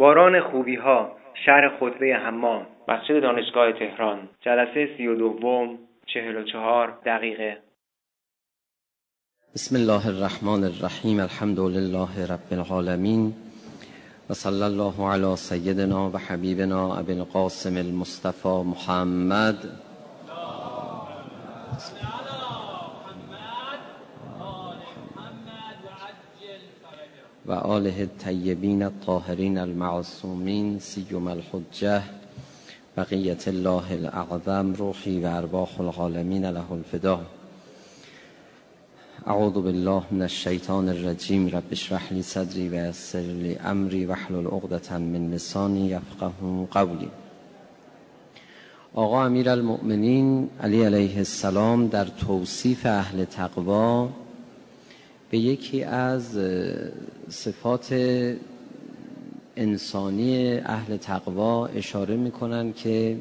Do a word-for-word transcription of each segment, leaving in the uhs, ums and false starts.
باران خوبی ها، شهر خطبه حمام، مسجد دانشگاه تهران، جلسه سی و دوم، چهل و چهار دقیقه. بسم الله الرحمن الرحیم. الحمد لله رب العالمین و صلی الله علی سیدنا و حبیبنا ابی القاسم المصطفى محمد و آله الطیبین الطاهرین المعصومین سیما الحجه بقیت الله الاعظم روحی و ارواح العالمین له الفدا. اعوذ بالله من الشیطان الرجیم. رب اشرح لی صدری و یسر لی امری واحلل عقدة من لسانی یفقهوا قولی. آقا امیرالمؤمنین علی علیه السلام در توصیف اهل تقوا به یکی از صفات انسانی اهل تقوا اشاره میکنن که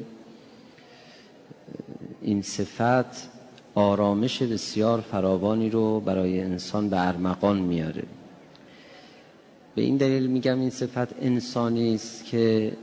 این صفت آرامش بسیار فراوانی رو برای انسان به ارمغان میاره. به این دلیل میگم این صفت انسانی است که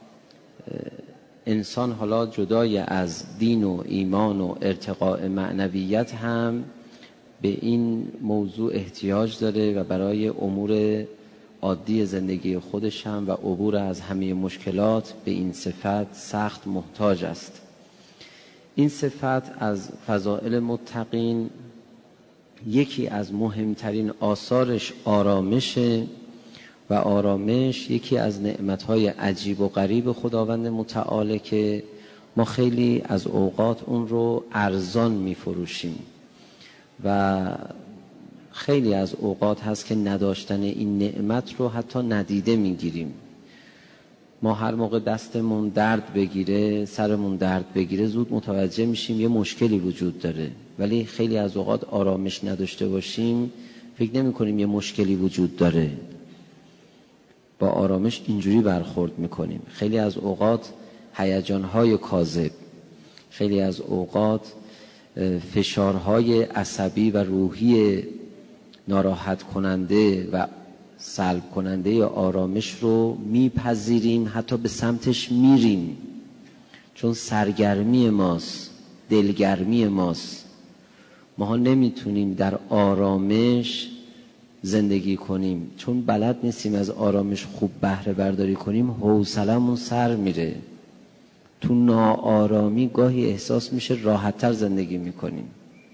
انسان حالا جدای از دین و ایمان و ارتقاء معنویت هم به این موضوع احتیاج داره و برای امور عادی زندگی خودش هم و عبور از همه مشکلات به این صفت سخت محتاج است. این صفت از فضائل متقین یکی از مهمترین آثارش آرامشه و آرامش یکی از نعمتهای عجیب و غریب خداوند متعال که ما خیلی از اوقات اون رو ارزان میفروشیم و خیلی از اوقات هست که نداشتن این نعمت رو حتی ندیده میگیریم. ما هر موقع دستمون درد بگیره، سرمون درد بگیره، زود متوجه میشیم یه مشکلی وجود داره، ولی خیلی از اوقات آرامش نداشته باشیم فکر نمی کنیم یه مشکلی وجود داره. با آرامش اینجوری برخورد میکنیم. خیلی از اوقات هیجانهای کاذب، خیلی از اوقات فشارهای عصبی و روحی ناراحت کننده و سلب کننده یا آرامش رو میپذیریم، حتی به سمتش میریم، چون سرگرمی ماست، دلگرمی ماست. ما نمیتونیم در آرامش زندگی کنیم چون بلد نیستیم از آرامش خوب بهره برداری کنیم. حوصله‌مون سر میره، تو ناآرامی گاهی احساس میشه راحت‌تر زندگی میکنیم.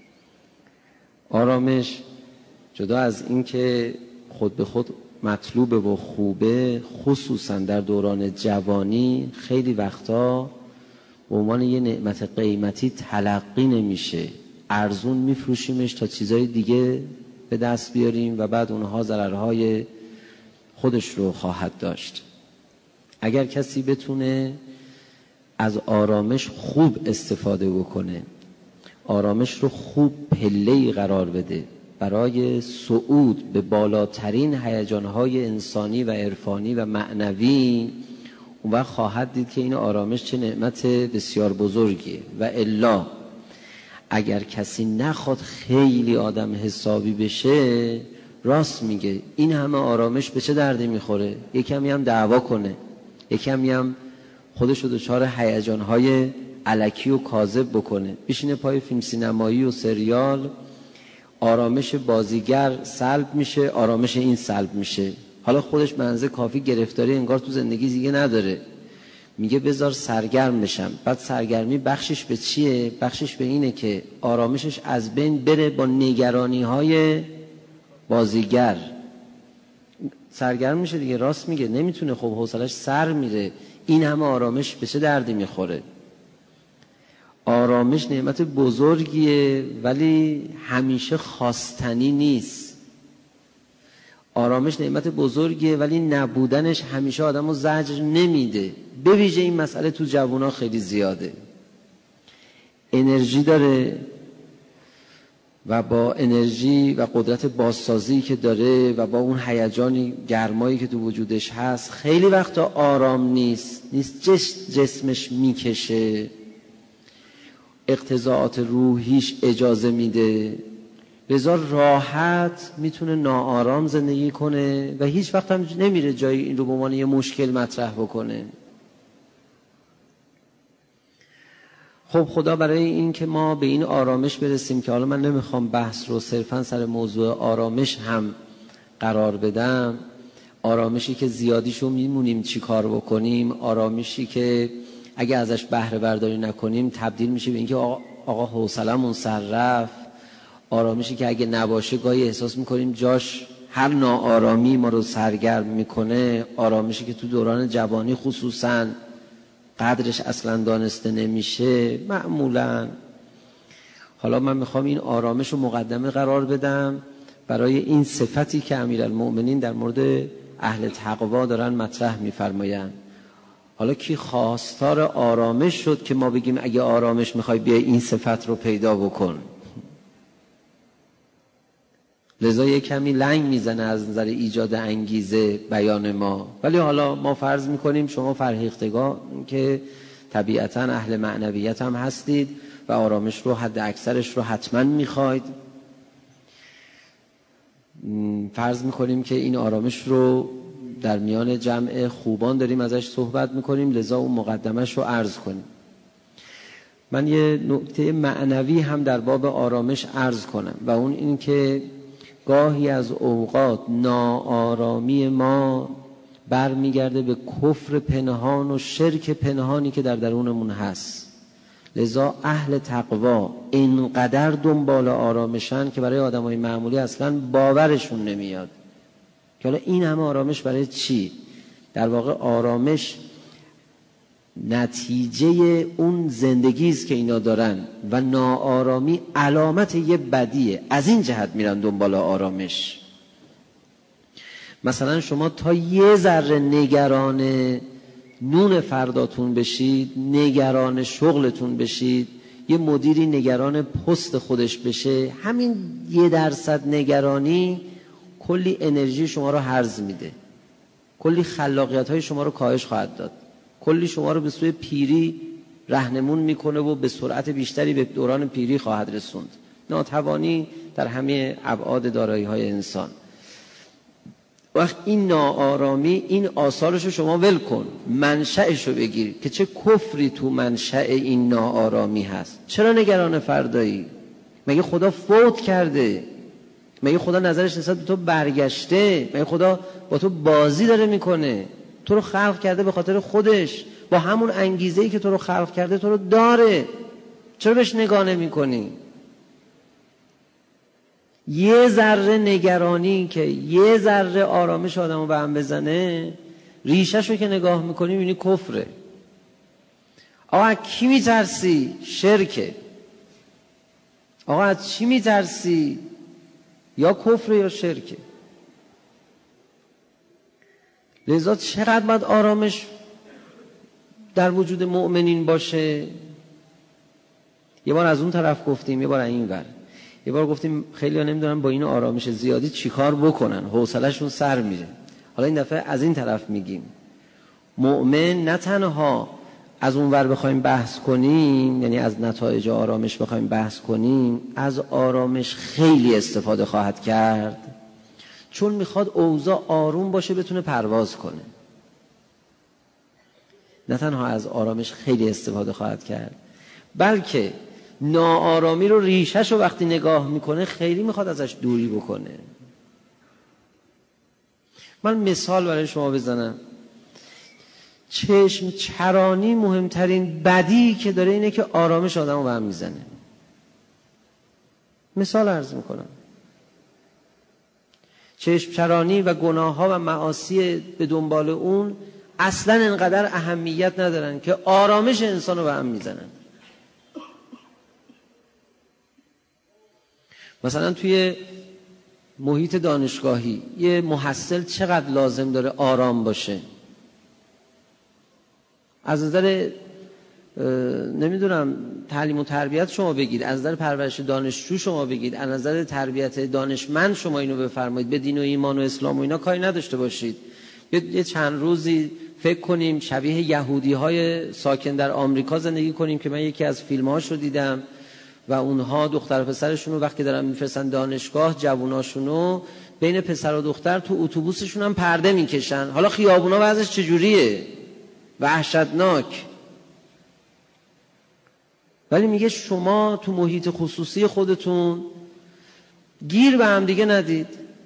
آرامش جدا از این که خود به خود مطلوبه و خوبه، خصوصا در دوران جوانی خیلی وقتا به عنوان یه نعمت قیمتی تلقی نمیشه، ارزون میفروشیمش تا چیزای دیگه به دست بیاریم و بعد اونها ضررهای خودش رو خواهد داشت. اگر کسی بتونه از آرامش خوب استفاده بکنه، آرامش رو خوب پله‌ای قرار بده برای صعود به بالاترین هیجان‌های انسانی و عرفانی و معنوی، اون وقت خواهد دید که این آرامش چه نعمت بسیار بزرگیه. و الا اگر کسی نخواد خیلی آدم حسابی بشه، راست میگه، این همه آرامش به چه دردی میخوره؟ یکمی هم دعوا کنه، یکمی هم خودشو دچار هیجان‌های الکی و کاذب بکنه، بشینه پای فیلم سینمایی و سریال، آرامش بازیگر سلب میشه، آرامش این سلب میشه. حالا خودش منزه کافی گرفتاری انگار تو زندگی دیگه نداره، میگه بذار سرگرم بشم. بعد سرگرمی بخشش به چیه؟ بخشش به اینه که آرامشش از بین بره با نگرانی های بازیگر. سرگرم میشه دیگه، راست میگه، نمیتونه، خب حوصلش سر میره. این همه آرامش به چه دردی میخوره؟ آرامش نعمت بزرگیه ولی همیشه خواستنی نیست. آرامش نعمت بزرگیه ولی نبودنش همیشه آدمو زجر نمیده. به ویژه این مسئله تو جوونا خیلی زیاده. انرژی داره و با انرژی و قدرت بازسازی که داره و با اون هیجانی گرمایی که تو وجودش هست خیلی وقتا آرام نیست نیست جسمش میکشه، اقتضاعات روحیش اجازه میده، لذا راحت میتونه ناآرام زندگی کنه و هیچ وقت هم نمیره جایی این رو به عنوان یه مشکل مطرح بکنه. خب خدا برای این که ما به این آرامش برسیم که حالا من نمیخوام بحث رو صرفا سر موضوع آرامش هم قرار بدم، آرامشی که زیادیشو میمونیم چی کار بکنیم، آرامشی که اگه ازش بهره برداری نکنیم تبدیل میشه به اینکه آقا, آقا حوصله‌مون سر رفت، آرامشی که اگه نباشه گاهی احساس میکنیم جاش هر ناآرامی ما رو سرگرم میکنه، آرامشی که تو دوران جوانی خصوصاً قدرش اصلا دانسته نمیشه معمولاً. حالا من میخوام این آرامش رو مقدمه قرار بدم برای این صفتی که امیرالمؤمنین در مورد اهل تقوا دارن مطرح میفرمایند. حالا کی خواستار آرامش شد که ما بگیم اگه آرامش میخوای بیا این صفت رو پیدا بکن؟ لذا یک کمی لنگ میزنه از نظر ایجاد انگیزه بیان ما، ولی حالا ما فرض میکنیم شما فرهیختگان که طبیعتاً اهل معنویت هم هستید و آرامش رو حد اکثرش رو حتما میخواید. فرض میکنیم که این آرامش رو در میان جمع خوبان داریم ازش صحبت میکنیم، لذا اون مقدمش رو عرض کنیم. من یه نکته معنوی هم در باب آرامش عرض کنم و اون این که گاهی از اوقات ناآرامی ما برمیگرده به کفر پنهان و شرک پنهانی که در درونمون هست. لذا اهل تقوا اینقدر دنبال آرامشن که برای آدمای معمولی اصلا باورشون نمیاد که حالا این همه آرامش برای چی؟ در واقع آرامش نتیجه اون زندگی است که اینا دارن و ناآرامی علامت یه بدیه. از این جهت میرن دنبال آرامش. مثلا شما تا یه ذره نگران نون فرداتون بشید، نگران شغلتون بشید، یه مدیری نگران پست خودش بشه، همین یه درصد نگرانی کلی انرژی شما رو هرز میده، کلی خلاقیت های شما رو کاهش خواهد داد، کلی شما رو به سوی پیری راهنمون میکنه و به سرعت بیشتری به دوران پیری خواهد رسوند. ناتوانی در همه ابعاد دارایی های انسان. وقت این ناآرامی این آثارش رو شما ول کن، منشأش رو بگیر که چه کفری تو منشأ این ناآرامی هست. چرا نگران فردایی؟ مگه خدا فوت کرده؟ مگه خدا نظرش نسبت به تو برگشته؟ مگه خدا با تو بازی داره میکنه؟ تو رو خلق کرده به خاطر خودش، با همون انگیزه‌ای که تو رو خلق کرده تو رو داره. چرا بهش نگاه نمی‌کنی؟ یه ذره نگرانی که یه ذره آرامش آدمو به هم بزنه، ریشه‌شو که نگاه می‌کنی می‌بینی کفره. آقا از کی می‌ترسی؟ شرکه. آقا از چی می‌ترسی؟ یا کفر یا شرکه. لذا چقدر باید آرامش در وجود مؤمنین باشه؟ یه بار از اون طرف گفتیم، یه بار این ور. یه بار گفتیم خیلی ها نمیدونن با این آرامش زیادی چی کار بکنن، حوصله‌شون سر میره. حالا این دفعه از این طرف میگیم مؤمن نه تنها از اون ور بخوایم بحث کنیم، یعنی از نتایج آرامش بخوایم بحث کنیم، از آرامش خیلی استفاده خواهد کرد، چون میخواد اوضاع آروم باشه بتونه پرواز کنه. نه تنها از آرامش خیلی استفاده خواهد کرد، بلکه ناآرامی رو ریشه‌شو وقتی نگاه میکنه خیلی میخواد ازش دوری بکنه. من مثال برای شما بزنم. چشم چرانی مهمترین بدی که داره اینه که آرامش آدمو به هم میزنه. مثال عرض میکنم. چشم چرانی و گناه ها و معاصی به دنبال اون اصلا انقدر اهمیت ندارن که آرامش انسان رو به هم میزنن. مثلا توی محیط دانشگاهی یه محصل چقدر لازم داره آرام باشه؟ از نظر نمیدونم تعلیم و تربیت شما بگید، از نظر پرورش دانشجو شما بگید، از نظر تربیت دانشمند شما اینو بفرمایید. به دین و ایمان و اسلام و اینا کاری نداشته باشید. یه چند روزی فکر کنیم شبیه یهودی های ساکن در آمریکا زندگی کنیم که من یکی از فیلم هاش رو دیدم و اونها دختر و پسرشون رو وقتی دارن میفرستن دانشگاه، جووناشونو بین پسر و دختر تو اتوبوسشون هم پرده میکشن. حالا خیابونا وضعش چجوریه؟ وحشتناک. ولی میگه شما تو محیط خصوصی خودتون گیر به هم دیگه ندید.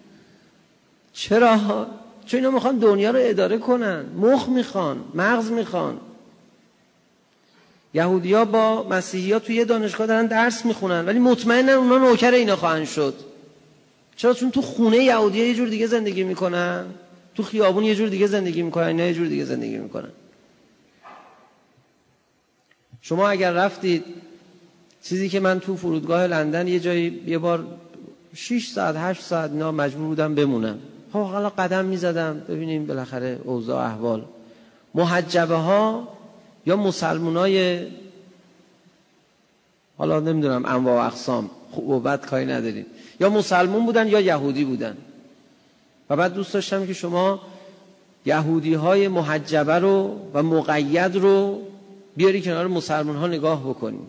چرا؟ چون اینا میخوان دنیا رو اداره کنن، مخ میخوان، مغز میخوان. یهودی‌ها با مسیحی‌ها توی یه دانشگاه دارن درس میخونن ولی مطمئنن اونا نوکر اینا خواهند شد. چرا؟ چون تو خونه یهودی‌ها یه جور دیگه زندگی میکنن، تو خیابون یه جور دیگه زندگی میکنن، اینا یه جور دیگه زندگی میکنن. شما اگر رفتید چیزی که من تو فرودگاه لندن یه جایی یه بار شش ساعت هشت ساعت اینا مجبور بودم بمونم، خب حالا قدم میزدم ببینیم بالاخره اوضاع احوال. محجبه ها یا مسلمانای حالا نمیدونم انواع و اقسام، خوب و بد کاری نداریم، یا مسلمون بودن یا یهودی بودن. و بعد دوست داشتم که شما یهودی های محجبه رو و مقید رو بیاری کنار مسلمان ها نگاه بکنیم.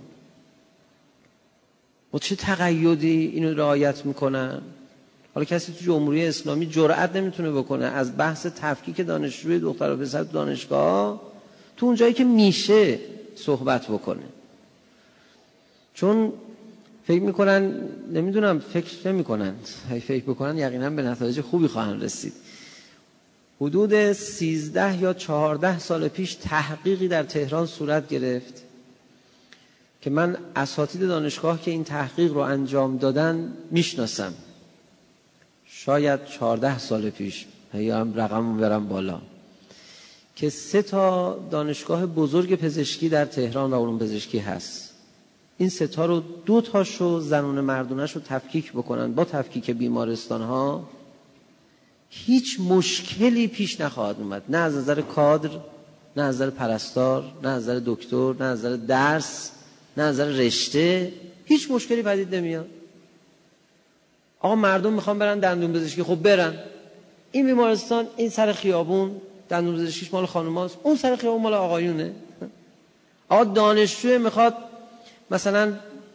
با چه تقیدی اینو رعایت میکنن؟ حالا کسی تو جمهوری اسلامی جرئت نمیتونه بکنه از بحث تفکیک دانشجوی دختر و پسر دانشگاه تو اون جایی که میشه صحبت بکنه، چون فکر میکنن، نمیدونم فکر نمیکنن، فکر بکنن یقینا به نتایج خوبی خواهند رسید. حدود سیزده یا چهارده سال پیش تحقیقی در تهران صورت گرفت که من اساتید دانشگاه که این تحقیق رو انجام دادن میشناسم. شاید چهارده سال پیش، یا هم رقم برم بالا، که سه تا دانشگاه بزرگ پزشکی در تهران و علوم پزشکی هست. این سه تا رو دو تاشو زنون مردونش رو تفکیک بکنن با تفکیک بیمارستان ها هیچ مشکلی پیش نخواهد اومد، نه از نظر کادر، نه از نظر پرستار، نه از نظر دکتر، نه از نظر درس، نه از نظر رشته، هیچ مشکلی پدید نمیاد. آقا مردم میخوان برن دندون پزشکی، خب برن. این بیمارستان این سر خیابون دندون پزشکیش مال خانوماست، اون سر خیابون مال آقایونه. آقا دانشجو میخواد مثلا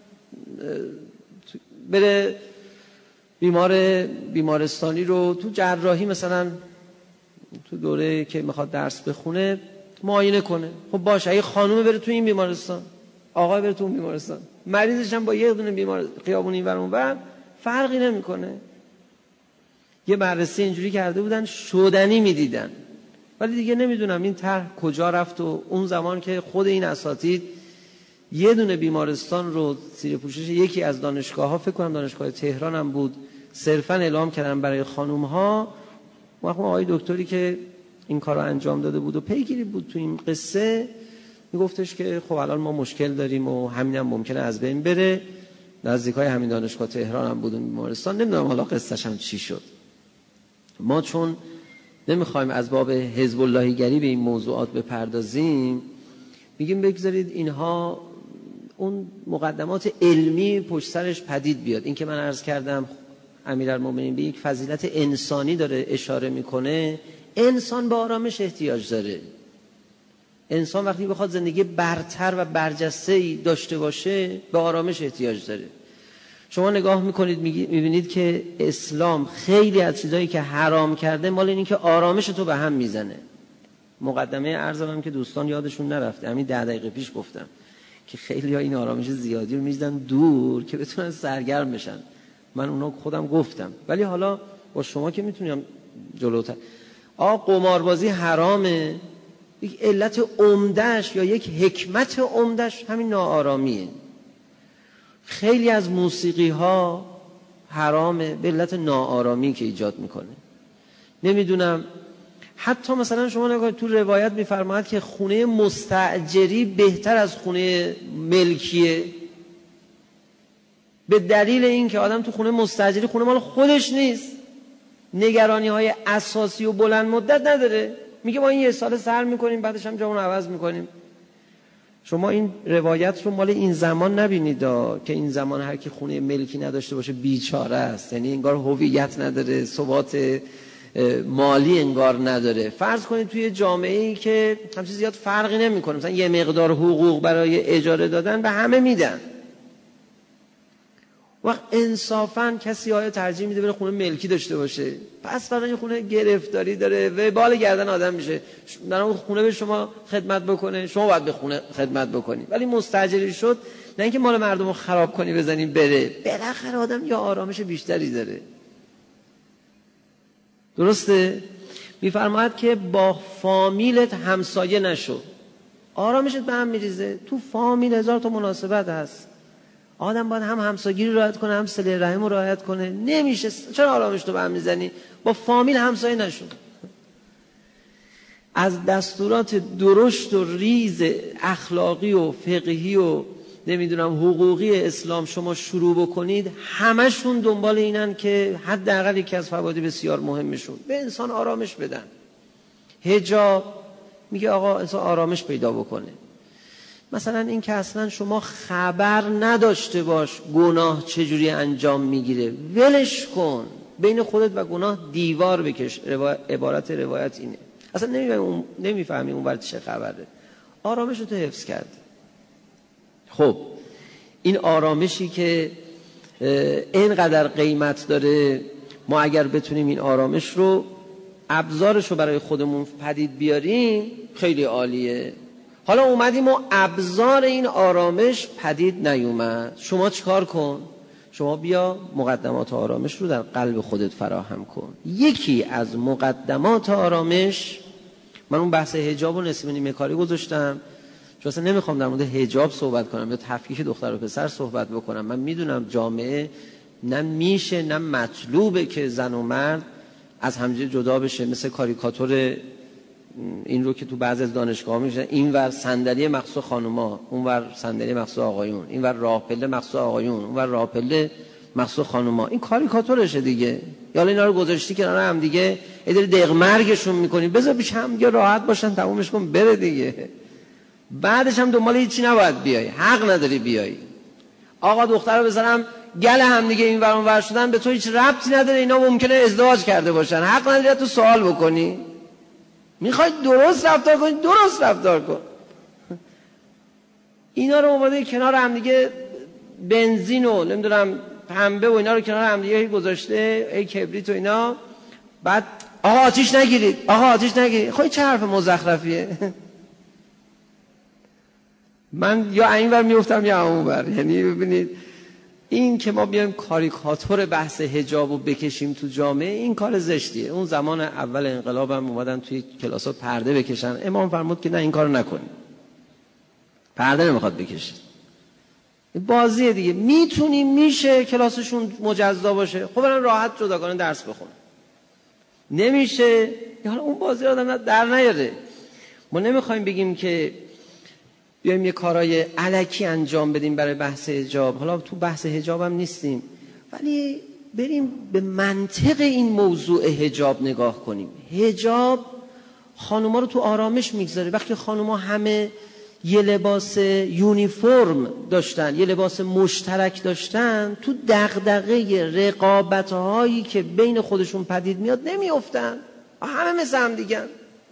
بره بیمار بیمارستانی رو تو جراحی مثلا تو دوره که میخواد درس بخونه معاینه کنه، خب باشه. اگه خانومه بره تو این بیمارستان، آقای بره تو اون بیمارستان، مریضش هم با یه دونه بیمار خیابون این ور اون ور فرقی نمیکنه. یه بررسی اینجوری کرده بودن شدنی میدیدن، ولی دیگه نمیدونم این طرح کجا رفت. و اون زمان که خود این اساتید یه دونه بیمارستان رو زیر پوشش یکی از دانشگاه‌ها، فکر کنم دانشگاه تهران هم بود، صرفاً اعلام کردن برای خانوم‌ها. وقتی آقای دکتری که این کار رو انجام داده بود و پیگیری بود تو این قصه، میگفتش که خب الان ما مشکل داریم و همین هم ممکنه از بین بره. نزدیکای همین دانشگاه تهران هم بود اون بیمارستان. نمیدونم حالا قصه‌ش هم چی شد. ما چون نمیخوایم از باب حزب اللهی گری به این موضوعات بپردازیم، میگیم بگذارید اینها اون مقدمات علمی پشت سرش پدید بیاد. این که من عرض کردم امیرالمومنین به یک فضیلت انسانی داره اشاره میکنه. انسان به آرامش احتیاج داره. انسان وقتی بخواد زندگی برتر و برجسته‌ای داشته باشه به آرامش احتیاج داره. شما نگاه میکنید میبینید که اسلام خیلی از چیزایی که حرام کرده مال اینی که آرامش تو به هم میزنه. مقدمه عرضم هم که دوستان یادشون نرفته، همین ده دقیقه پیش گفتم که خیلی ها این آرامش زیادی رو میزدن دور که بتونن سرگرم بشن. من اونا خودم گفتم، ولی حالا با شما که میتونم جلوتر. آقا قماربازی حرامه، یک علت عمده‌اش یا یک حکمت عمده‌اش همین ناآرامیه. خیلی از موسیقی ها حرامه به علت ناآرامی که ایجاد میکنه. نمیدونم حتی مثلا شما نگاه تو روایت میفرماید که خونه مستاجری بهتر از خونه ملکیه، به دلیل این که آدم تو خونه مستاجری خونه مال خودش نیست، نگرانی های اساسی و بلند مدت نداره، میگه ما این یه سال سر میکنیم بعدش هم جامون عوض میکنیم. شما این روایت رو مال این زمان نبینید که این زمان هر کی خونه ملکی نداشته باشه بیچاره است، یعنی انگار هویت نداره، ثبات مالی انگار نداره. فرض کنید توی جامعه‌ای که همچین زیاد فرقی نمیکنه، مثلا یه مقدار حقوق برای اجاره دادن به همه میدن، وقت انصافاً کسی آیا ترجیح میده بره خونه ملکی داشته باشه؟ پس فردا این خونه گرفتاری داره و بال گردن آدم میشه، در اون خونه به شما خدمت بکنه، شما باید به خونه خدمت بکنی. ولی مستاجری شد، نه اینکه مال مردم رو خراب کنی بزنی بره، بالاخره آدم یا آرامش بیشتری داره. درسته؟ میفرماید که با فامیلت همسایه نشو، آرامشت به هم میریزه. تو فامیل هزار تا مناسبت هست، آدم باید هم همسایگی رو رعایت کنه هم صله رحم رو رعایت کنه. نمیشه، چرا آرامش تو به هم میزنی؟ با فامیل همسایه نشو. از دستورات درشت و ریز اخلاقی و فقهی و نمیدونم حقوقی اسلام شما شروع بکنید، همشون دنبال اینن که حداقل یکی از فواید بسیار مهمشون به انسان آرامش بدن. حجاب میگه آقا انسان آرامش پیدا بکنه. مثلا این که اصلا شما خبر نداشته باش گناه چجوری انجام میگیره، ولش کن، بین خودت و گناه دیوار بکش. روا... عبارت روایت اینه. اصلا نمیفهمی اون نمیفهمی اون وقت چه خبره. آرامش رو تو حفظ کرد. خب این آرامشی که اینقدر قیمت داره، ما اگر بتونیم این آرامش رو ابزارش رو برای خودمون پدید بیاریم خیلی عالیه. حالا اومدیم و ابزار این آرامش پدید نیومد، شما چیکار کن؟ شما بیا مقدمات آرامش رو در قلب خودت فراهم کن. یکی از مقدمات آرامش، من اون بحث حجاب و نصف نیمه کاری گذاشتم چون اصلا نمیخوام در مورد حجاب صحبت کنم یا تفکیک دختر و پسر صحبت بکنم. من میدونم جامعه نه میشه نه مطلوبه که زن و مرد از همدیگه جدا بشه، مثل کاریکاتور این رو که تو بعضی از دانشگاه میشه، این ور صندلی مخصوص خانوما، اون ور صندلی مخصوص آقایون، این ور راه پله مخصوص آقایون، اون ور راه پله مخصوص خانوما. این کاریکاتورشه دیگه. یا اینا رو گذاشتی کنار هم دیگه، یه دری دق مرگشون میکنی، بذار پیش هم دیگه راحت باشن، تمومش کن بره دیگه. بعدش هم دنبال هیچی نباید بیای، حق نداری بیای. آقا دختر رو بزنم گل هم دیگه این ور اون ور شدن به تو هیچ ربطی نداره، اینا ممکنه ازدواج کرده باشن، حق نداری تو سوال بکنی. میخوای درست رفتار کنی درست رفتار کن. اینا رو اومده کنار هم دیگه، بنزین و نمیدونم پنبه و اینا رو کنار هم دیگه گذاشته، ای کبریت و اینا. بعد آقا آتیش نگیرید، آقا آتیش نگیرید. خب چه حرف مزخرفیه. من یا اینور میافتم یا اونور. یعنی ببینید این که ما بیایم کاریکاتور بحث حجاب رو بکشیم تو جامعه، این کار زشتیه. اون زمان اول انقلاب هم اومدن توی کلاس‌ها پرده بکشن، امام فرمود که نه این کارو نکنید، پرده نمیخواد بکشید. بازیه دیگه. میتونیم میشه کلاسشون مجزا باشه، خب برن راحت جداگانه درس بخونن. نمیشه، حالا اون بازی آدم در نیاره. ما نمیخوایم بگیم که بیایم یه کارهای الکی انجام بدیم برای بحث حجاب. حالا تو بحث حجاب هم نیستیم، ولی بریم به منطق این موضوع حجاب نگاه کنیم. حجاب خانوما رو تو آرامش میگذاره. وقتی خانوما همه یه لباس یونیفرم داشتن، یه لباس مشترک داشتن، تو دغدغه رقابت‌هایی که بین خودشون پدید میاد نمیافتن، همه مثل هم دیگه.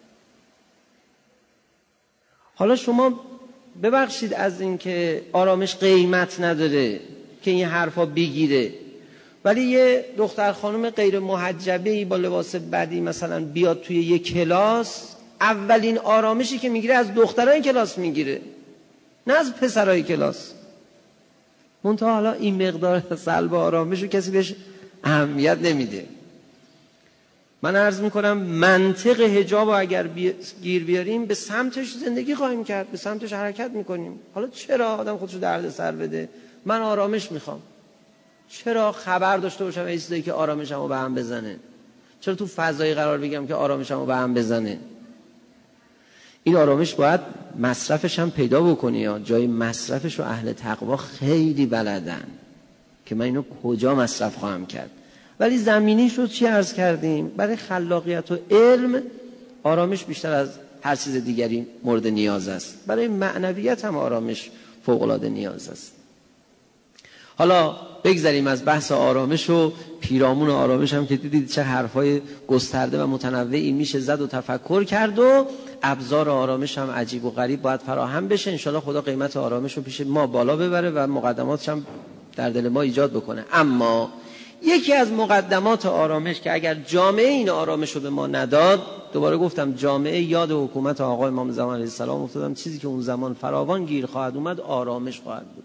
حالا شما ببخشید از این که آرامش قیمت نداره که این حرفا بگیره، ولی یه دختر خانم غیر محجبه‌ای با لباس بدی مثلا بیاد توی یه کلاس، اولین آرامشی که میگیره از دخترای کلاس میگیره، نه از پسرای کلاس. منتها حالا این مقدار سلب آرامش رو کسی بهش اهمیت نمیده. من عرض میکنم منطق حجاب رو اگر بی... گیر بیاریم به سمتش زندگی خواهیم کرد، به سمتش حرکت میکنیم. حالا چرا آدم خودشو درد سر بده؟ من آرامش میخوام، چرا خبر داشته باشم یه چیزایی که آرامشمو به هم بزنه؟ چرا تو فضایی قرار بگم که آرامشمو به هم بزنه؟ این آرامش باید مصرفش هم پیدا بکنی. یا جای مصرفش رو اهل تقوا خیلی بلدن که من اینو کجا مصرف خواهم کرد. ولی زمینی شد چی عرض کردیم؟ برای خلاقیت و علم آرامش بیشتر از هر چیز دیگری مورد نیاز است. برای معنویت هم آرامش فوق‌العاده نیاز است. حالا بگذاریم از بحث آرامش و پیرامون آرامش هم که دیدید چه حرفای گسترده و متنوعی میشه زد و تفکر کرد، و ابزار آرامش هم عجیب و غریب باید فراهم بشه. انشالله خدا قیمت آرامش رو پیش ما بالا ببره و مقدماتش هم در دل ما ایجاد بکنه. اما یکی از مقدمات آرامش که اگر جامعه این آرامش رو به ما نداد، دوباره گفتم جامعه یاد حکومت آقای امام زمان علیه السلام افتادم، چیزی که اون زمان فراوان گیر خواهد اومد آرامش خواهد بود.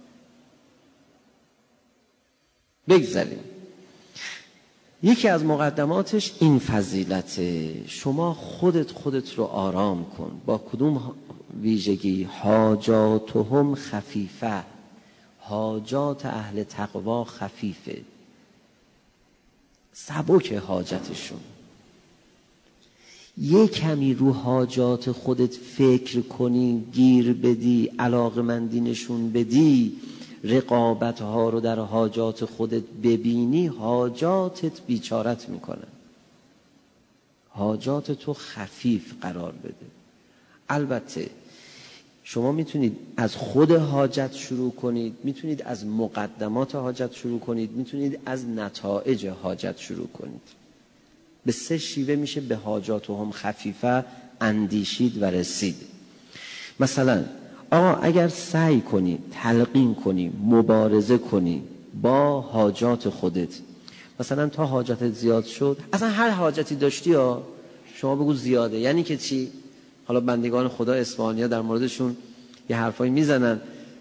بگذاریم یکی از مقدماتش این فضیلته، شما خودت خودت رو آرام کن. با کدوم ویژگی؟ حاجاتهم خفیفه، حاجات اهل تقوا خفیفه، سبک حاجتشون. یه کمی رو حاجات خودت فکر کنی، گیر بدی، علاقمندی نشون بدی، رقابت ها رو در حاجات خودت ببینی، حاجاتت بیچارت میکنه، حاجات تو خفیف قرار بده. البته شما میتونید از خود حاجت شروع کنید، میتونید از مقدمات حاجت شروع کنید، میتونید از نتایج حاجت شروع کنید. به سه شیوه میشه به حاجاتهم خفیفه اندیشید و رسید. مثلا آقا اگر سعی کنی تلقین کنی، مبارزه کنی با حاجات خودت، مثلا تا حاجتت زیاد شد، اصلا هر حاجتی داشتی ها شما بگو زیاده. یعنی که چی؟ حالا بندگان خدا اصفهانی‌ها در موردشون یه حرفایی میزنن،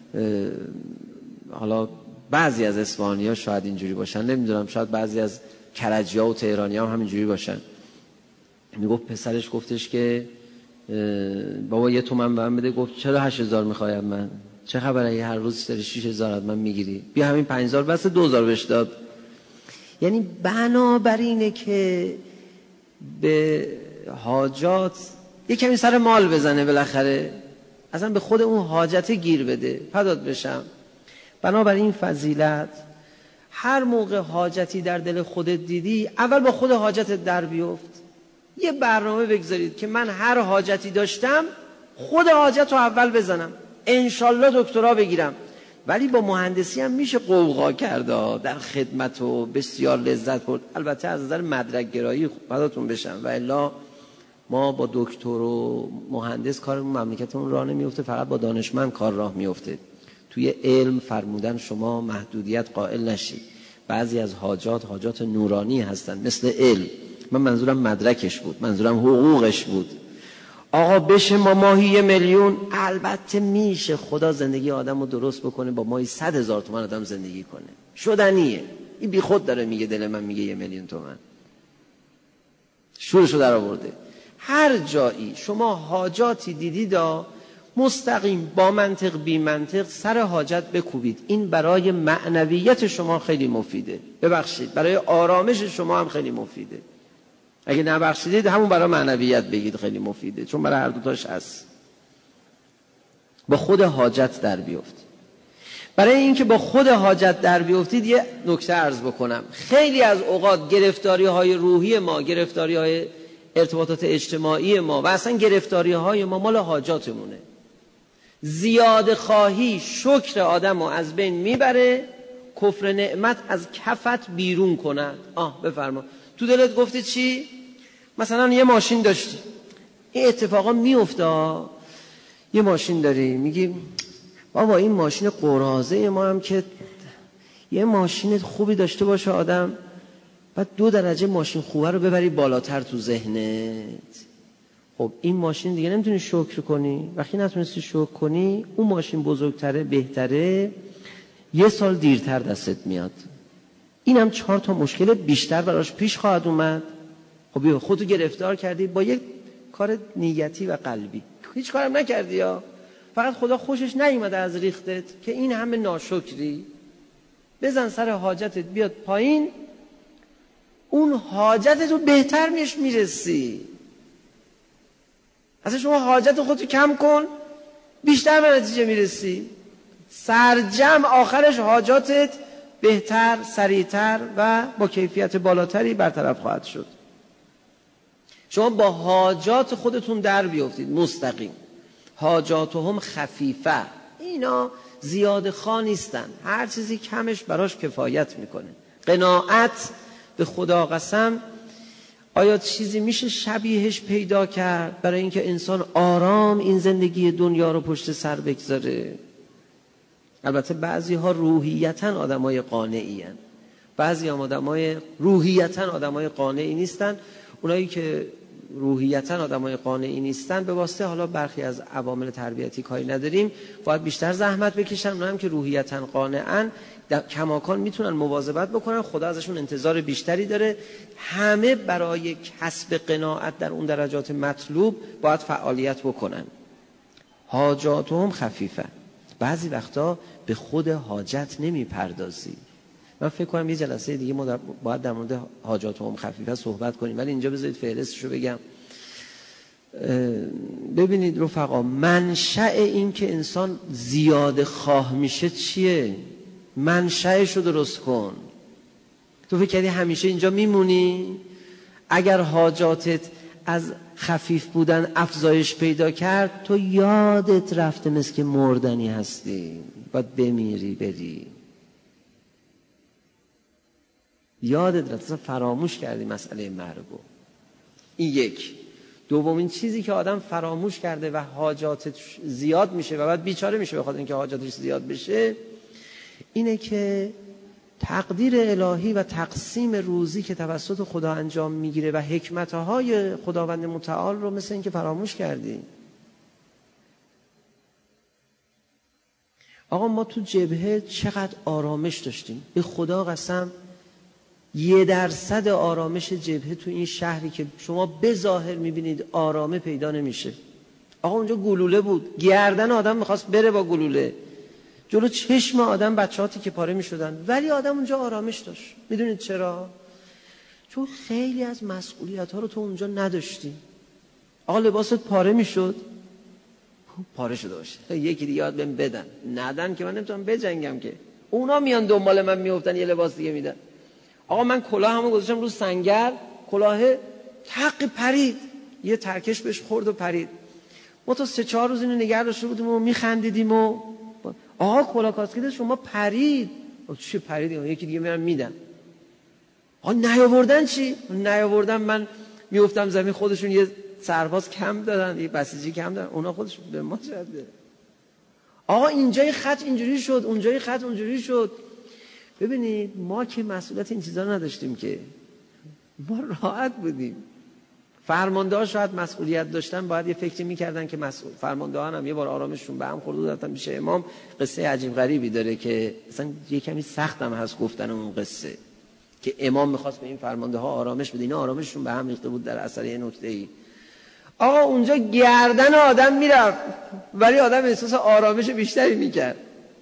حالا بعضی از اصفهانی‌ها شاید اینجوری باشن، نمیدونم، شاید بعضی از کرجی‌ها و تهرانی‌ها هم همینجوری باشن. میگفت پسرش گفتش که بابا یه تومن بهم بده. گفت چرا هشت هزار میخوایم من؟ چه خبره یه هر روز داری شش هزار من میگیری؟ بیا همین پنج هزار بس دو هزار بهش داد. یعنی بنابراینه که به حاجات یه کمی سر مال بزنه بالاخره، اصلا به خود اون حاجت گیر بده، فدات بشم. بنابراین فضیلت، هر موقع حاجتی در دل خودت دیدی اول با خود حاجتت در بیفت. یه برنامه بگذارید که من هر حاجتی داشتم خود حاجت رو اول بزنم، انشالله دکترا بگیرم. ولی با مهندسی هم میشه قوقا کرده، در خدمت و بسیار لذت برد، البته از نظر مدرک گرایی فداتون بشم، و الا ما با دکتر و مهندس کارمون مملکتمون راه نمیفته، فقط با دانشمند کار راه میفته. توی علم فرمودن شما محدودیت قائل نشید. بعضی از حاجات حاجات نورانی هستن مثل علم، من منظورم مدرکش بود، منظورم حقوقش بود. آقا بشه ما ماهی یه میلیون، البته میشه خدا زندگی آدم رو درست بکنه با ماهی صد هزار تومن آدم زندگی کنه، شدنیه. این بی خود داره میگه، دل من میگه یه میلیون تومن، شورشو در آورده. هر جایی شما حاجاتی دیدید مستقیم با منطق بی منطق سر حاجت بکوبید. این برای معنویت شما خیلی مفیده، ببخشید برای آرامش شما هم خیلی مفیده. اگه نبخشیدید همون برای معنویت بگید خیلی مفیده، چون برای هر دوتاش هست. با خود حاجت در بیفت. برای اینکه با خود حاجت در بیفتید یه نکته عرض بکنم. خیلی از اوقات گرفتاری های روحی ما، گرفتاری های ارتباطات اجتماعی ما و اصلا گرفتاری های ما مال حاجاتمونه. زیاد خواهی شکر آدم رو از بین میبره، کفر نعمت از کفت بیرون کند. آه بفرما، تو دلت گفتی چی؟ مثلا یه ماشین داشتی، این اتفاقا میفته، یه ماشین داری، میگی بابا این ماشین قراضه ما هم که یه ماشین خوبی داشته باشه آدم، بعد دو درجه ماشین خوبه رو ببری بالاتر تو ذهنت. خب این ماشین دیگه نمیتونی شکر کنی. وقتی نتونستی شکر کنی، اون ماشین بزرگتره بهتره، یه سال دیرتر دستت میاد، اینم چهار تا مشکل بیشتر براش پیش خواهد اومد. خب خودتو گرفتار کردی با یک کار نیتی و قلبی، هیچ کارم نکردی یا فقط خدا خوشش نیومده از ریختت که این همه ناشکری. بزن سر حاجتت بیاد پایین، اون حاجتت رو بهتر میش میرسی. اصلا شما حاجت خودتو کم کن، بیشتر به نتیجه میرسی. سرجم آخرش حاجاتت بهتر، سریعتر و با کیفیت بالاتری برطرف خواهد شد. شما با حاجات خودتون در بیافتید مستقیم. حاجاتهم خفیفه، اینا زیاد خواه نیستن، هر چیزی کمش براش کفایت میکنه. قناعت، به خدا قسم آیا چیزی میشه شبیهش پیدا کرد برای اینکه انسان آرام این زندگی دنیا رو پشت سر بگذاره؟ البته بعضی ها روحیتاً آدمای قانعی هستند، بعضی هم آدمای روحیتاً آدمای قانعی نیستن. اونایی که روحیتاً آدمای قانعی نیستن به واسطه حالا برخی از عوامل تربیتی کاری نداریم، باید بیشتر زحمت بکشن. اونها هم که روحیتاً قانعن کماکان میتونن مواظبت بکنن، خدا ازشون انتظار بیشتری داره. همه برای کسب قناعت در اون درجات مطلوب باید فعالیت بکنن. حاجاتهم خفیفه، بعضی وقتا به خود حاجت نمیپردازی. من فکر کنم یه جلسه دیگه ما باید در مورد حاجاتهم خفیفه صحبت کنیم، ولی اینجا بذارید فهرستشو بگم. ببینید رفقا، منشأ این که انسان زیاده خواه میشه چیه؟ منشأشو درست کن. تو فکر کردی همیشه اینجا میمونی؟ اگر حاجاتت از خفیف بودن افزایش پیدا کرد، تو یادت رفته مثل که مردنی هستی، باید بمیری بری. یادت رفته، فراموش کردی مسئله مرگو. این یک. دومین چیزی که آدم فراموش کرده و حاجاتش زیاد میشه و بعد بیچاره میشه بخاطر اینکه حاجاتش زیاد بشه، اینه که تقدیر الهی و تقسیم روزی که توسط خدا انجام میگیره و حکمتهای خداوند متعال رو مثل اینکه فراموش کردی. آقا ما تو جبهه چقدر آرامش داشتیم، به خدا قسم یه درصد آرامش جبهه تو این شهری که شما به ظاهر میبینید آرامه پیدا نمیشه. آقا اونجا گلوله بود، گردن آدم میخواست بره با گلوله، جلو چشم آدم بچه‌هاتی که پاره میشدن، ولی آدم اونجا آرامش داشت. میدونید چرا؟ چون خیلی از مسئولیت‌ها رو تو اونجا نداشتی. آقا لباست پاره میشد، پاره شده باشه، یکی دیگه یاد بهم بدن، ندن که من نمیتونم بجنگم که. اونا میان دنبال من میافتن یه لباس دیگه میدن. آقا من کلاهمو گذاشتم رو سنگر، کلاه تق پرید، یه ترکش بهش خورد و پرید. ما تا سه چهار روز اینو نگه داشته بودیم و میخندیدیم و آقا کلاه کاسکت شما پرید. چی پرید؟ یکی دیگه میرم میدن. آقا نیاوردن چی؟ نیاوردن من میافتم زمین، خودشون یه سرباز کم دادن، یه بسیجی کم دادن، اونا خودشون به ما چه بده. آقا اینجای خط اینجوری شد، اونجای خط اونجوری شد. ببینید ما که مسئولیت این چیزا نداشتیم که، ما راحت بودیم. فرمانده ها شاید مسئولیت داشتن، باید یه فکری میکردن که مسئول فرمانده ها هم یه بار آرامششون به هم خورد و رفتن پیش امام. قصه عجیب غریبی داره که اصلا یه کمی سختم هست گفتن اون قصه، که امام میخواست به این فرمانده ها آرامش بده، اینا آرامششون به هم ریخته بود در اثر یه نکته‌ای. آقا اونجا گردن آدم میرفت ولی آدم احساس آرامش بیشتری میکرد.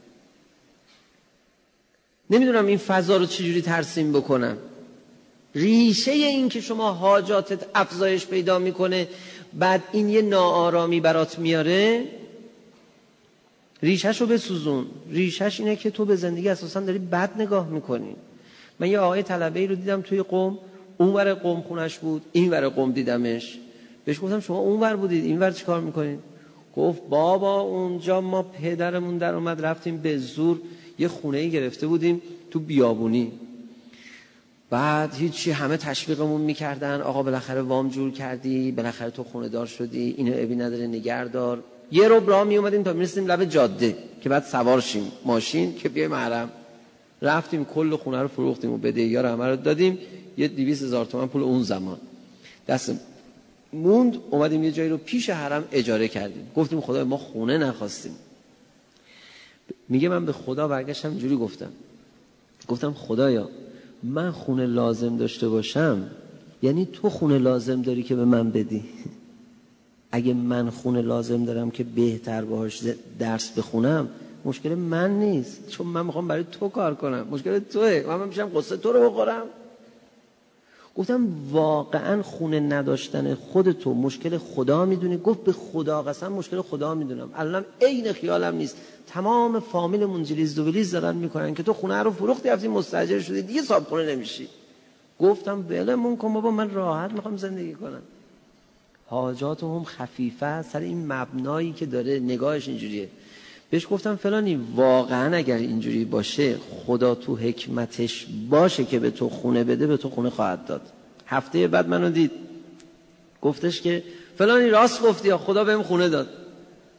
نمیدونم این فضا رو چجوری ترسیم بکنم. ریشه این که شما حاجاتت افزایش پیدا میکنه بعد این یه ناآرامی برات میاره، ریشه‌شو بسوزون. ریشه‌ش اینه که تو به زندگی اساسا داری بد نگاه میکنی. من یه آقای طلبه‌ای رو دیدم توی قم، اونور قم خونش بود، اینور قم دیدمش. بهش گفتم شما اونور بودید اینور چیکار میکنید؟ گفت بابا اونجا ما پدرمون در اومد رفتیم به زور یه خونه‌ای گرفته بودیم تو بیابونی، بعد هیچی، همه تشویقمون میکردن آقا بالاخره وام جور کردی، بالاخره تو خونه دار شدی، اینو ابی نداره نگهدار. یه رو راه می اومدیم تا میرسیم لب جاده که بعد سوار شیم ماشین که بیایم حرم. رفتیم کل خونه رو فروختیم و بدهی‌ها رو همه رو دادیم، یه دویست هزار تومان پول اون زمان دست موند. اومدیم یه جایی رو پیش حرم اجاره کردیم، گفتیم خدای ما خونه نخواستیم. میگه من به خدا برگشتم اینجوری گفتم گفتم خدایا من خونه لازم داشته باشم یعنی تو خونه لازم داری که به من بدی. اگه من خونه لازم دارم که بهتر باهاش درس بخونم، مشکل من نیست، چون من میخوام برای تو کار کنم، مشکل توئه. من میشم قصه تو رو بخورم. گفتم واقعا خونه نداشتن خودتو مشکل خدا میدونی؟ گفت به خدا قسم مشکل خدا میدونم، الانم عین خیالم نیست. تمام فامیل منجلیز دوولیز دارن میکنن که تو خونه رو فروختی رفتی مستاجر شدی دیگه صاحب خونه نمیشی. گفتم ولمون کن بابا، من راحت میخوام زندگی کنم. حاجاتهم خفیفه، سر این مبنایی که داره نگاهش اینجوریه. بهش گفتم فلانی واقعا اگر اینجوری باشه خدا تو حکمتش باشه که به تو خونه بده، به تو خونه خواهد داد. هفته بعد منو دید گفتش که فلانی راست گفتی یا خدا بهم خونه داد.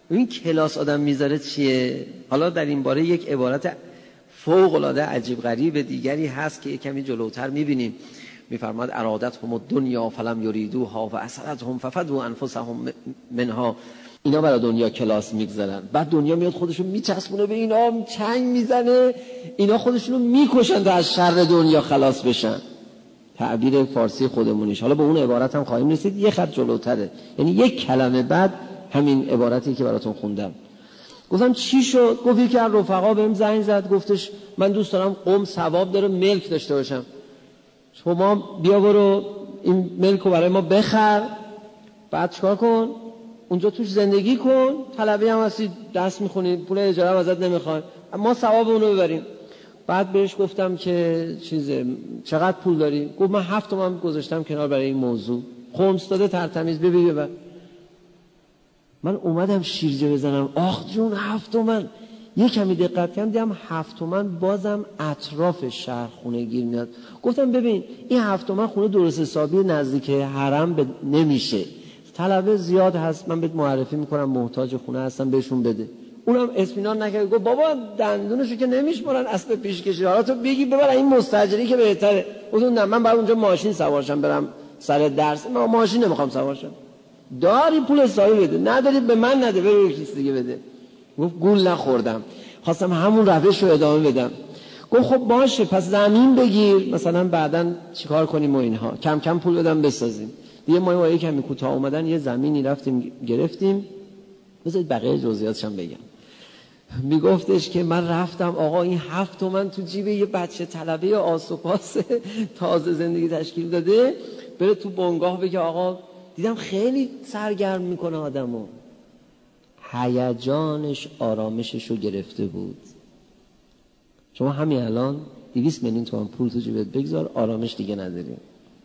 این کلاس آدم میذاره چیه؟ حالا در این باره یک عبارت فوق العاده عجیب غریب دیگری هست که یک کمی جلوتر میبینیم. میفرماد ارادتهم الدنیا فلم یریدوها و اسرتهم ففدوا انفسهم منها. اینا برای دنیا کلاس میگذارن، بعد دنیا میاد خودشون میچسبونه به اینا، چنگ میزنه، اینا خودشونو میکشن تا از شر دنیا خلاص بشن. تعبیر فارسی خودمونیش. حالا به اون عبارت هم خواهیم رسید، یه خط جلوتره، یعنی یک کلمه بعد همین عبارتی که براتون خوندم. گفتم چی شد؟ گفت یکی از رفقا بهم زنگ زد، گفتش من دوست دارم قم ثواب داره ملک داشته باشم، شما بیا برو این ملک رو برای ما بخر، بعد چیکار کن؟ اونجا توش زندگی کن، طلبی هم هستی دست میخونی، پول اجاره هم ازت نمیخوایم، ما ثواب اونو ببریم. بعد بهش گفتم که چیزه چقدر پول داری؟ گفت من هفت تومن گذاشتم کنار برای این موضوع. خمس داده ترتمیز ببین ببر. من اومدم شیرجه بزنم، آخ جون هفت تومن. یه کمی دقت کردم دیدم هفت تومن بازم اطراف شهر خونه گیر میاد. گفتم ببین این هفت تومن خونه درست حسابی نزدیک حرم ب... نمیشه، طلبه زیاد هست، من بهت معرفی میکنم محتاج خونه هستم بهشون بده. اونم اطمینان نکرد، گفت بابا دندونشو که نمیشمارن اسب پیش کشی، حالا تو بگی ببر این مستاجری که بهتره. گفتم نه من باید اونجا ماشین سوارشم برم سر درس، من ماشین نمیخوام سوارشم. داری پول حسابی بده، نداری به من نده، برو یک چیز دیگه بده. گفت گول نخوردم، خواستم همون روش رو ادامه بدم. گفت خب باشه پس زمین بگیر، مثلا بعدن چیکار کنیم و اینها، کم کم پول بدم بسازیم. دیگه ما با یک کمی کوتاه اومدن یه زمینی رفتیم گرفتیم. بذارید بقیه جزئیاتش هم بگم. میگفتش که من رفتم آقا این هفت تومن تو جیب یه بچه طلبه آسوپاس تازه زندگی تشکیل داده، بره تو بنگاه بگه آقا دیدم خیلی سرگرم میکنه آدمو. هیجانش آرامشش رو گرفته بود. شما همین الان دویست میلیون تومان پول تو جیبت بگذار، آرامش دیگه نداری.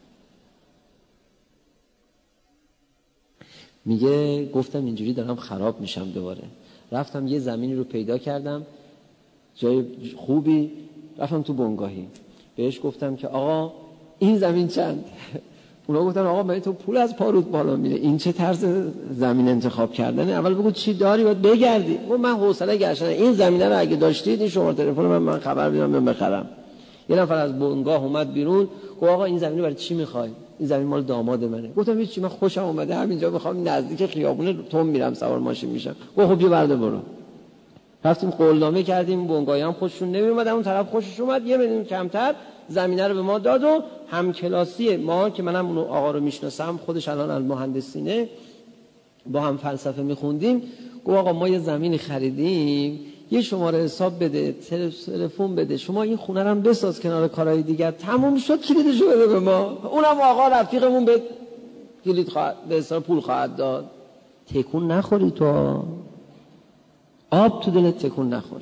میگه گفتم اینجوری دارم خراب میشم دوباره. رفتم یه زمینی رو پیدا کردم جای خوبی، رفتم تو بنگاهی بهش گفتم که آقا این زمین چند؟ اونا گفتن آقا من تو پول از پارود بالا میره، این چه طرز زمین انتخاب کردنه؟ اول بگو چی داری باید بگردی. و من حوصله گشتن این زمینه رو اگه داشتید این شماره تلفن من من خبر بدم من بخرم. یه نفر از بنگاه اومد بیرون گفت آقا این زمین رو برای چی میخوای؟ این زمین مال داماد منه. گفتم هیچ چی، من خوشم اومده همینجا میخوام نزدیک خیابون توم میرم سوار ماشین میشم. گفت خب بیا برده برو. رفتیم قولنامه کردیم، بنگاهی هم خوششون نمیومد، اون طرف خوشش اومد، یه میلیون کمتر زمینه رو به ما داد و همکلاسی ما که منم اون آقا رو میشناسم، خودش الان المهندسینه، با هم فلسفه میخوندیم، گفت آقا ما یه زمینی خریدیم، یه شماره حساب بده، تلفن بده، شما این خونه رو هم بساز کنار کارهای دیگر، تموم شد کلیدشو بده به ما. اونم آقا رفیقمون به کلید خواهد به حساب پول خواهد داد. تکون نخوری تو، آب تو دلت تکون نخوره.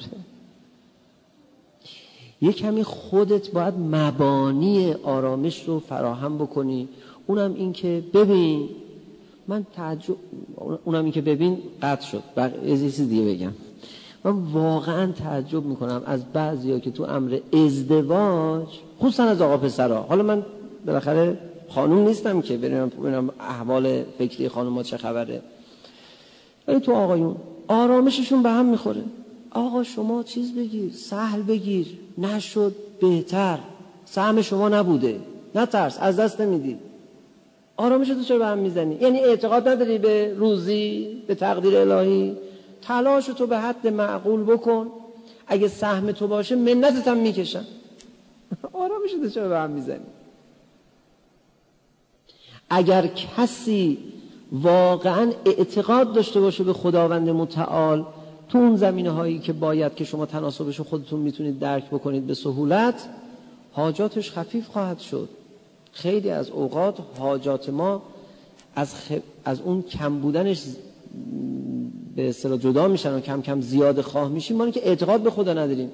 یه کمی خودت باید مبانی آرامش رو فراهم بکنی. اونم این که ببین من تعجب، اونم این که ببین قطع شد. یه چیز دیگه بگم، من واقعا تعجب میکنم از بعضیا که تو امر ازدواج، خصوصا از آقا پسرها، حالا من بالاخره خانوم نیستم که بریم ببینم احوال فکری خانوما چه خبره، ولی تو آقایون آرامششون به هم میخوره. آقا شما چیز بگیر، سهل بگیر، نشد بهتر، سهم شما نبوده، نترس، از دست نمیدی. آرامشتو چرا به هم میزنی؟ یعنی اعتقاد نداری به روزی، به تقدیر الهی؟ تلاش تو به حد معقول بکن، اگه سهم تو باشه منتت هم میکشن. آرامشتو چرا به هم میزنی؟ اگر کسی واقعا اعتقاد داشته باشه به خداوند متعال، تو اون زمینه هایی که باید که شما تناسبش خودتون میتونید درک بکنید به سهولت، حاجاتش خفیف خواهد شد. خیلی از اوقات حاجات ما از, خ... از اون کم بودنش به اصطلاح جدا میشن و کم کم زیاد خواه میشیم، ما که اعتقاد به خدا نداریم.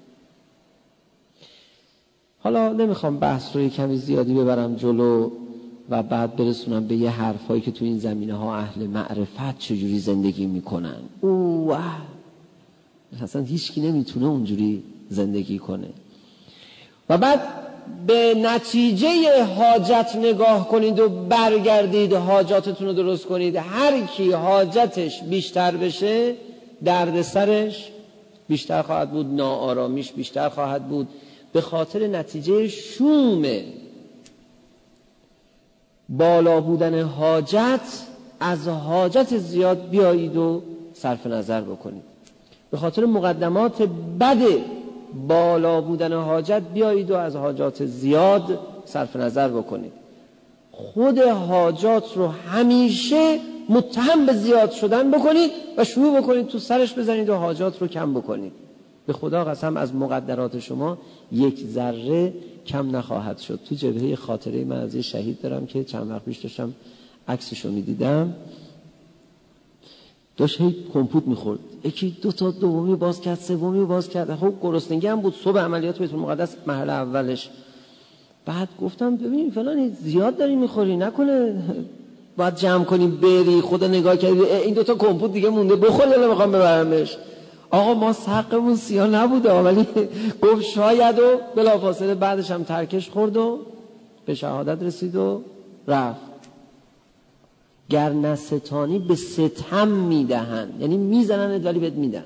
حالا نمیخوام بحث رو کمی زیادی ببرم جلو و بعد برسونم به یه حرفایی که تو این زمینه ها اهل معرفت چجوری زندگی میکنن. اوه اصلا هیچکی نمیتونه اونجوری زندگی کنه. و بعد به نتیجه حاجت نگاه کنید و برگردید حاجاتتون رو درست کنید. هر کی حاجتش بیشتر بشه دردسرش بیشتر خواهد بود، ناآرامیش بیشتر خواهد بود، به خاطر نتیجه شوم بالا بودن حاجت از حاجت زیاد بیایید و صرف نظر بکنید. به خاطر مقدمات بد بالا بودن حاجت بیایید و از حاجات زیاد صرف نظر بکنید. خود حاجات رو همیشه متهم به زیاد شدن بکنید و شروع بکنید تو سرش بزنید و حاجات رو کم بکنید. به خدا قسم از مقدرات شما یک ذره کم نخواهد شد. تو جبهه خاطره من از یه شهید دارم که چند وقت پیش داشتم عکسش رو میدیدم، داشت هی کمپوت میخورد، یکی دو تا دومی باز کرد، سومی باز کرد. خب گرسنگی هم بود، صبح عملیات بیت المقدس مرحله اولش. بعد گفتم ببین فلان زیاد داری میخوری، نکنه باید جمع کنی بری. خدا نگاه کردی این دو تا کمپوت دیگه مونده، بخور یا نمیخوام ببرمش. آقا ما سقمون سیاه نبوده ولی گفت شاید و بلافاصله بعدش هم ترکش خورد و به شهادت رسید و رفت. گر نستانی به ستم میدهن، یعنی میزنن ولی بهت میدن.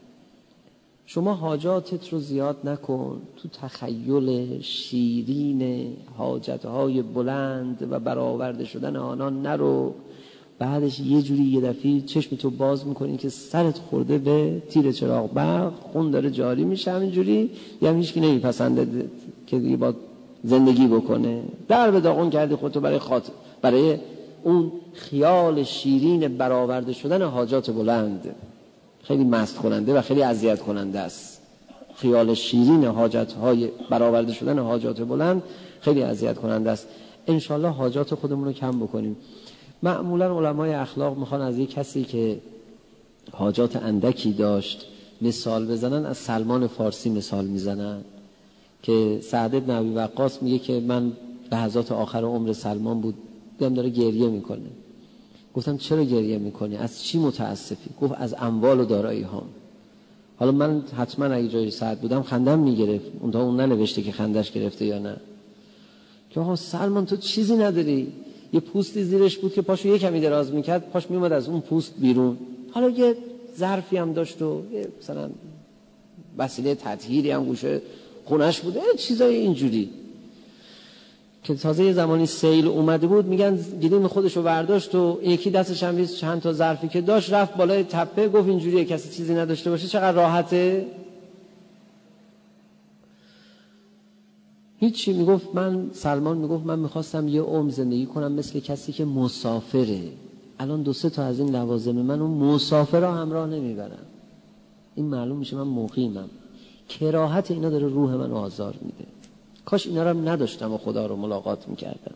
شما حاجاتت رو زیاد نکن، تو تخیل شیرین حاجتهای بلند و برآورده شدن آنان نرو. بعدش یه جوری یه دفعه چشم تو باز میکنی که سرت خورده به تیر چراغ برق، خون داره جاری میشه همینجوری، یه هم هیچ کی نمیپسنده که دیگه با زندگی بکنه. در به داغون کردی خودتو برای خاطر برای اون خیال شیرین برآورده شدن حاجات بلند. خیلی مست کننده و خیلی اذیت کننده است. خیال شیرین حاجت‌های برآورده شدن حاجات بلند خیلی اذیت کننده است. انشالله حاجات خودمون رو کم بکنیم. معمولا علمای اخلاق میخوان از یک کسی که حاجات اندکی داشت مثال بزنن، از سلمان فارسی مثال میزنن که سعد بن ابی وقاص میگه که من لحظات آخر عمر سلمان بود، دیدم داره گریه میکنه. گفتم چرا گریه میکنی؟ از چی متاسفی؟ گفت از اموال و دارایی هام. حالا من حتما اگه جای سعد بودم خندم میگرفت، اونتا اون ننوشته که خندش گرفته یا نه، که آقا سلمان تو چیزی نداری، یه پوستی زیرش بود که پاشو یه کمی دراز میکرد پاش میومد از اون پوست بیرون، حالا یه ظرفی هم داشت و مثلا وسیله تطهیری هم گوشه خونش بوده، چیزای اینجوری که تازه یه زمانی سیل اومده بود، میگن گلیم خودشو برداشت و یکی دستش هم چند تا ظرفی که داشت رفت بالای تپه، گفت اینجوریه کسی چیزی نداشته باشه چقدر راحته. هیچی. میگفت من سلمان میگفت من میخواستم یه عمر زندگی کنم مثل کسی که مسافره. الان دو سه تا از این لوازم من اون مسافرها همراه نمیبرم، این معلوم میشه من مقیمم. کراهت اینا داره روح من آزار میده. کاش اینا رو هم نداشتم و خدا رو ملاقات میکردم.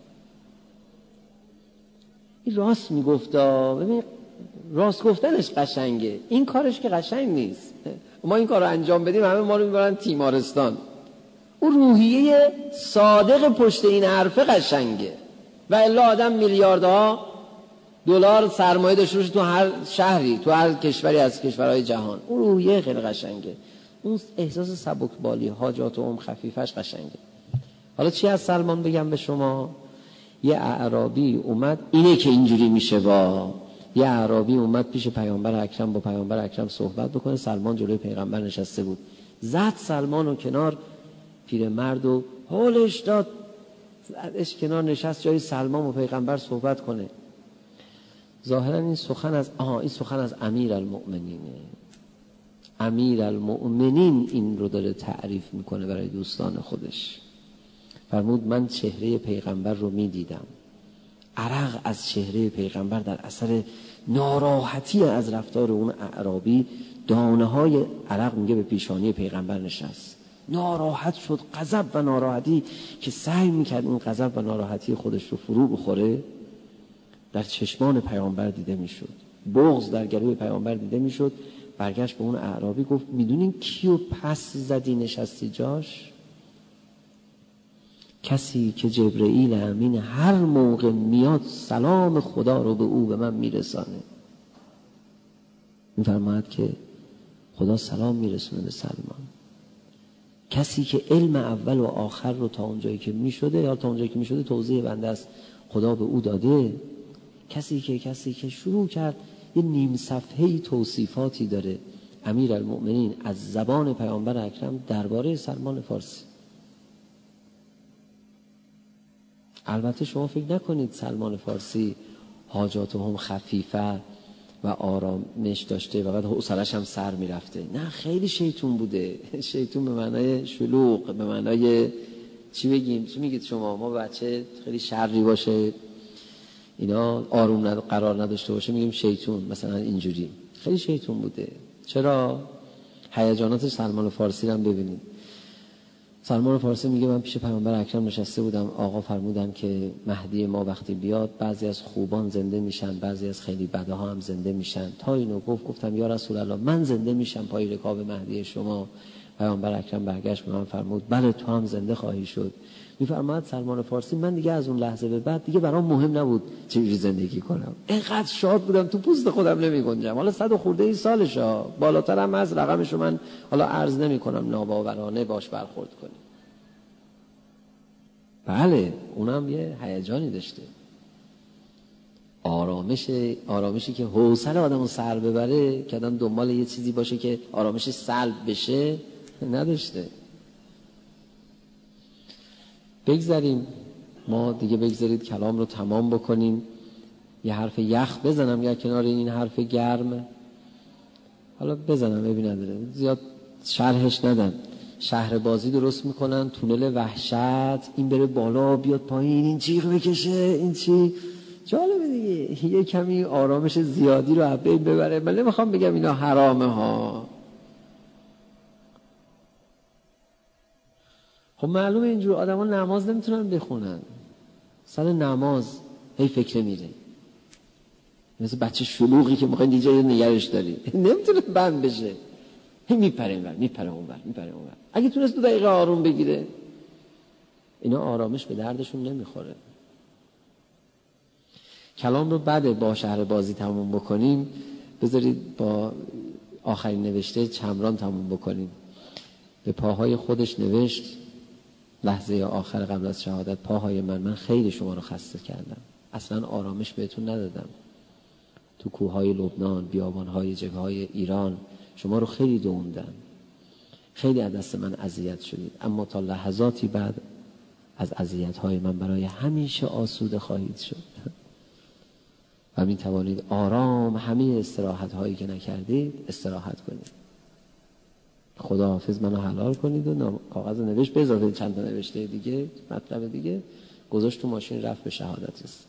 این راست میگفتا. ببین راست گفتنش قشنگه، این کارش که قشنگ نیست. ما این کار رو انجام بدیم همه ما رو میبرن تیمارستان. اون روحیه صادق پشت این حرفه قشنگه و الا آدم میلیاردها دلار سرمایه داشته باشه تو هر شهری تو هر کشوری از کشورهای جهان، اون روحیه خیلی قشنگه. اون احساس سبکبالی حاجات و ام خفیفش قشنگه. حالا چی از سلمان بگم به شما؟ یه اعرابی اومد، اینه که اینجوری میشه. با یه اعرابی اومد پیش پیامبر اکرم، با پیامبر اکرم صحبت بکنه. سلمان جلوی پیغمبر نشسته بود، زد سلمان و کنار پیرمرد و حالش داد، زدش کنار، نشست جای سلمان و پیغمبر صحبت کنه. ظاهرا این سخن از آها این سخن از امیر المؤمنینه. امیر المؤمنین این رو داره تعریف میکنه برای دوستان خودش. فرمود من چهره پیغمبر رو میدیدم، عرق از چهره پیغمبر در اثر ناراحتی از رفتار اون اعرابی دانه های عرق میگه به پیشانی پیغمبر نشست. ناراحت شد، غضب و ناراحتی که سعی میکرد این غضب و ناراحتی خودش رو فرو بخوره در چشمان پیامبر دیده میشد. بغض در گلوی پیامبر دیده میشد. برگشت به اون اعرابی گفت میدونین کیو پس زدی نشستی جاش؟ کسی که جبرئیل امین هر موقع میاد سلام خدا رو به او به من میرسانه. میفرماید که خدا سلام میرسونه به سلمان. کسی که علم اول و آخر رو تا اونجایی که میشده یا تا اونجایی که میشده توضیح بنده است خدا به او داده، کسی که کسی که شروع کرد یه نیم صفحه‌ای توصیفاتی داره امیرالمؤمنین از زبان پیامبر اکرم درباره سلمان فارسی. البته شما فکر نکنید سلمان فارسی حاجاتهم خفیفه و آرامش داشته و بعد حوصله‌اش هم سر میرفته. نه، خیلی شیطون بوده. شیطون به معنای شلوغ، به معنای چی بگیم، چی میگید شما؟ ما بچه خیلی شری باشه اینا آروم ند... قرار نداشته باشه میگیم شیطون، مثلا اینجوری. خیلی شیطون بوده. چرا؟ هیجانات سلمان فارسی رو هم ببینید. سلمان فارسی میگه من پیش پیامبر اکرم نشسته بودم، آقا فرمودن که مهدی ما وقتی بیاد بعضی از خوبان زنده میشن، بعضی از خیلی بدها هم زنده میشن. تا اینو گفت گفتم یا رسول الله من زنده میشم پای رکاب مهدی شما. پیامبر اکرم برگشت به من فرمود بله تو هم زنده خواهی شد. میفرماد سلمان فارسی من دیگه از اون لحظه به بعد دیگه برام مهم نبود چجوری زندگی کنم، اینقدر شاد بودم تو پوست خودم نمیگنجم. حالا صد و خورده ای سالشه، بالاترم از رقمشو من حالا عرض نمیکنم ناباورانه باش برخورد کنیم. بله اونم یه هیجانی داشته، آرامش آرامشی که حوصله آدمو سر ببره که آدم دنبال یه چیزی باشه که آرامش سلب بشه نداشته. بگذاریم ما دیگه، بگذارید کلام رو تمام بکنیم. یه حرف یخ بزنم یا کنار این حرف گرم، حالا بزنم ببین نداره زیاد شرحش ندم. شهر بازی درست میکنن، تونل وحشت، این بره بالا بیاد پایین، این جیغ بکشه، این چی جالبه دیگه. یه کمی آرامش زیادی رو حبه ببره. من نمیخوام بگم اینا حرامه ها، خب معلومه اینجور آدم ها نماز نمیتونن بخونن، سر نماز هی فکر میره، مثل بچه شلوغی که میخوای دیگه نگرش داری نمیتونه بند بشه، هی میپره اینور میپره اونور میپره اونور. اگه تونست دو دقیقه آروم بگیره، اینا آرامش به دردشون نمیخوره. کلام رو بعد با شهر بازی تموم بکنیم، بذارید با آخرین نوشته چمران تموم بکنیم. به پاهای خودش نوشت لحظه آخر قبل از شهادت پاهای من من خیلی شما رو خسته کردم، اصلا آرامش بهتون ندادم. تو کوههای لبنان، بیابانهای جبهه‌های ایران شما رو خیلی دووندم، خیلی از دست من اذیت شدید، اما تا لحظاتی بعد از اذیت‌های من برای همیشه آسوده خواهید شد و می توانید آرام همه استراحت‌هایی که نکردید استراحت کنید. خدا حافظ منو حلال کنید و کاغذ نوشت به اضافه چند تا نوشته دیگه مطلب دیگه گذاشت تو ماشین رفت به شهادت رسید.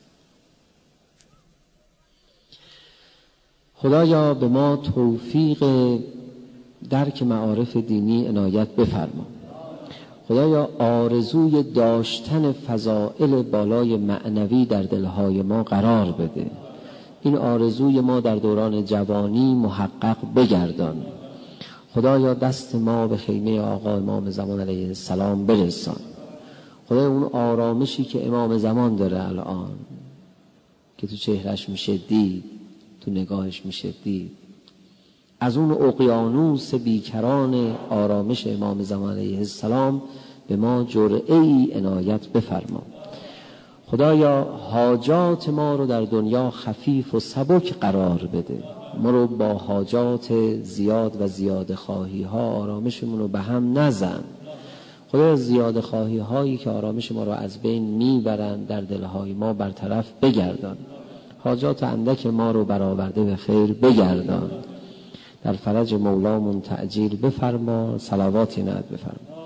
خدایا به ما توفیق درک معارف دینی عنایت بفرما. خدایا آرزوی داشتن فضائل بالای معنوی در دلهای ما قرار بده. این آرزوی ما در دوران جوانی محقق بگردان. خدایا دست ما به خیمه آقا امام زمان علیه السلام برسان. خدایا اون آرامشی که امام زمان داره الان که تو چهرش میشه دید، تو نگاهش میشه دید، از اون اقیانوس بیکران آرامش امام زمان علیه السلام به ما جرعه‌ای عنایت بفرما. خدایا حاجات ما رو در دنیا خفیف و سبک قرار بده. ما رو با حاجات زیاد و زیاد خواهی ها آرامشمون رو به هم نزن. خدایا زیاد خواهی هایی که آرامش ما رو از بین میبرن در دلهای ما برطرف بگردان. حاجات اندک ما رو برآورده به خیر بگردان. در فرج مولامون تعجیل بفرما. صلواتی نعت بفرما.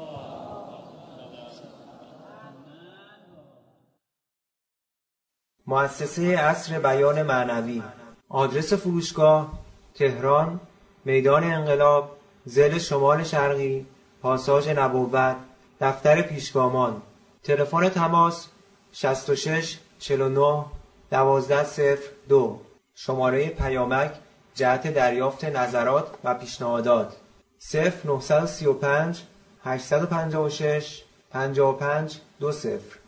مؤسسه عصر بیان معنوی. آدرس فروشگاه: تهران، میدان انقلاب، ضلع شمال شرقی، پاساژ نبوت، دفتر پیشگامان. تلفن تماس: شصت و شش چهل و نه دوازده صفر دو. شماره پیامک جهت دریافت نظرات و پیشنهادات: صفر نه سه پنج هشت پنج شش پنج پنج دو صفر.